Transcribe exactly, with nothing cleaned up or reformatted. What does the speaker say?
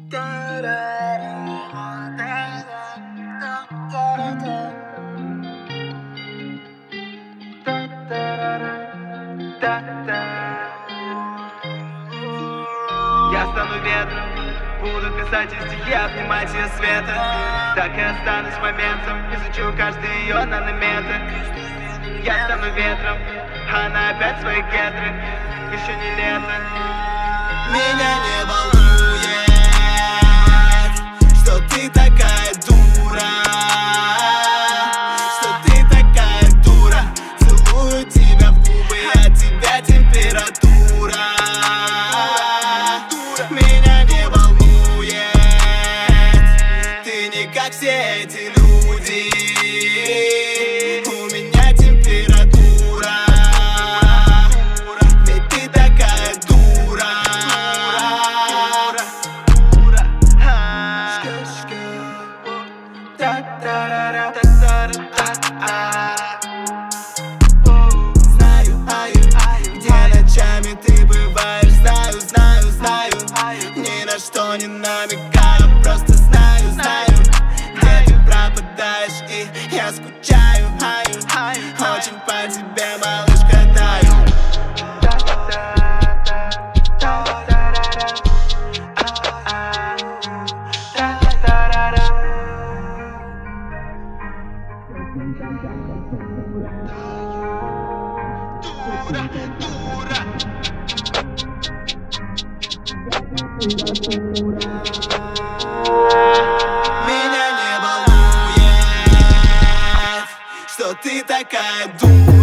Я стану ветром, буду писать и стихи, обнимать ее света. Так и останусь моментом, изучу каждый ее нанометр. Я стану ветром, она опять свои гетры. Еще не лето. Меня не волнует, что ты такая дура, что ты такая дура. Целую тебя в губы, от тебя температура. Меня не волнует, ты не как все эти люди. У меня температура, ведь ты такая дура. Знаю, где ночами ты бываешь. Знаю, знаю, знаю, ни на что не намекаю. Просто знаю, знаю, где ты пропадаешь. И я скучаю, очень по тебе, малышка, таю. Дура, дура. Меня не волнует, что ты такая дура.